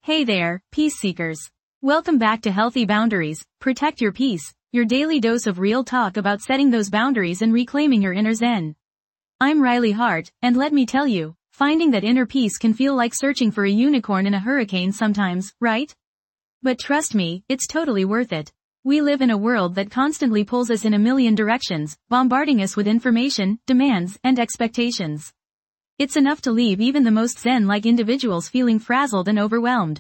Hey there, peace seekers. Welcome back to Healthy Boundaries, Protect Your Peace, your daily dose of real talk about setting those boundaries and reclaiming your inner zen. I'm Riley Hart, and let me tell you, finding that inner peace can feel like searching for a unicorn in a hurricane sometimes, right? But trust me, it's totally worth it. We live in a world that constantly pulls us in a million directions, bombarding us with information, demands, and expectations. It's enough to leave even the most zen-like individuals feeling frazzled and overwhelmed.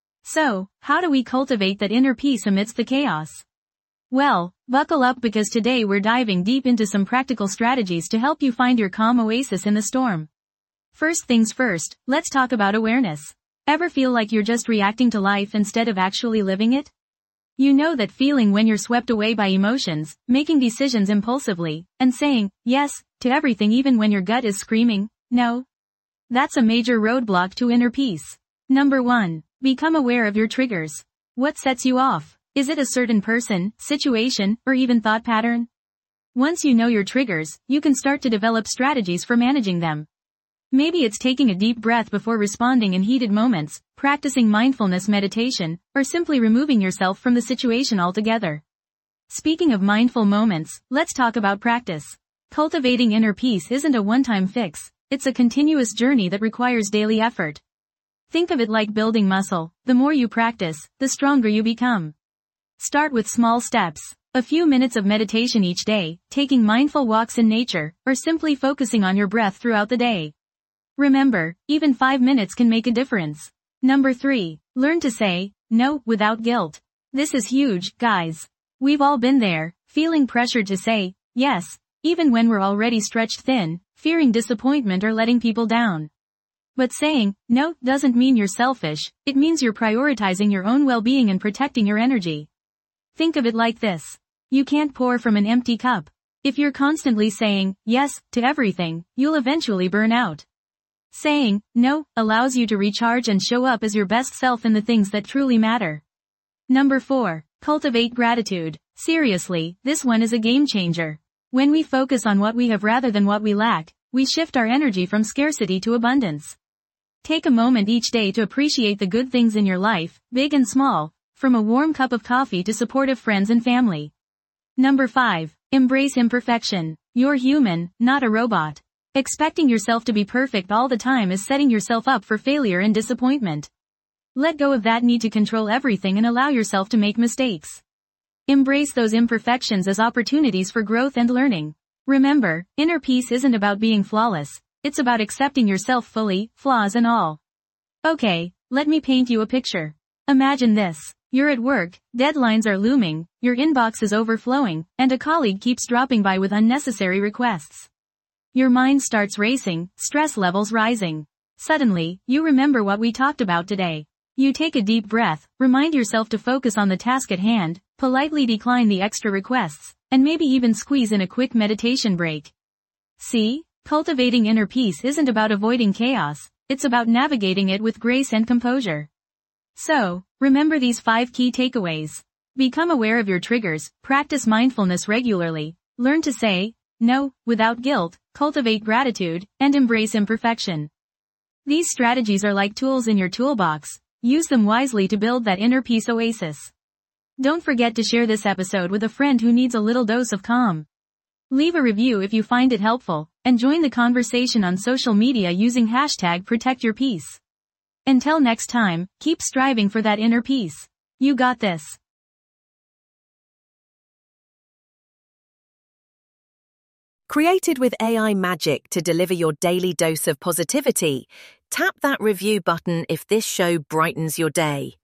So, how do we cultivate that inner peace amidst the chaos? Well, buckle up because today we're diving deep into some practical strategies to help you find your calm oasis in the storm. First things first, let's talk about awareness. Ever feel like you're just reacting to life instead of actually living it? You know that feeling when you're swept away by emotions, making decisions impulsively, and saying, yes, to everything even when your gut is screaming, no? That's a major roadblock to inner peace. Number 1. Become aware of your triggers. What sets you off? Is it a certain person, situation, or even thought pattern? Once you know your triggers, you can start to develop strategies for managing them. Maybe it's taking a deep breath before responding in heated moments, practicing mindfulness meditation, or simply removing yourself from the situation altogether. Speaking of mindful moments, let's talk about practice. Cultivating inner peace isn't a one-time fix. It's a continuous journey that requires daily effort. Think of it like building muscle. The more you practice, the stronger you become. Start with small steps. A few minutes of meditation each day, taking mindful walks in nature, or simply focusing on your breath throughout the day. Remember, even 5 minutes can make a difference. Number 3. Learn to say no without guilt. This is huge, guys. We've all been there, feeling pressured to say yes, even when we're already stretched thin, fearing disappointment or letting people down. But saying no doesn't mean you're selfish, it means you're prioritizing your own well-being and protecting your energy. Think of it like this. You can't pour from an empty cup. If you're constantly saying yes to everything, you'll eventually burn out. Saying no allows you to recharge and show up as your best self in the things that truly matter. Number 4. Cultivate gratitude. Seriously, this one is a game changer. When we focus on what we have rather than what we lack, we shift our energy from scarcity to abundance. Take a moment each day to appreciate the good things in your life, big and small, from a warm cup of coffee to supportive friends and family. Number 5. Embrace imperfection. You're human, not a robot. Expecting yourself to be perfect all the time is setting yourself up for failure and disappointment. Let go of that need to control everything and allow yourself to make mistakes. Embrace those imperfections as opportunities for growth and learning. Remember, inner peace isn't about being flawless, it's about accepting yourself fully, flaws and all. Okay, let me paint you a picture. Imagine this. You're at work, deadlines are looming, your inbox is overflowing, and a colleague keeps dropping by with unnecessary requests. Your mind starts racing, stress levels rising. Suddenly, you remember what we talked about today. You take a deep breath, remind yourself to focus on the task at hand, politely decline the extra requests, and maybe even squeeze in a quick meditation break. See? Cultivating inner peace isn't about avoiding chaos, it's about navigating it with grace and composure. So, remember these 5 key takeaways. Become aware of your triggers, practice mindfulness regularly, learn to say no without guilt, cultivate gratitude, and embrace imperfection. These strategies are like tools in your toolbox. Use them wisely to build that inner peace oasis. Don't forget to share this episode with a friend who needs a little dose of calm. Leave a review if you find it helpful, and join the conversation on social media using #ProtectYourPeace. Until next time, keep striving for that inner peace. You got this. Created with AI magic to deliver your daily dose of positivity, tap that review button if this show brightens your day.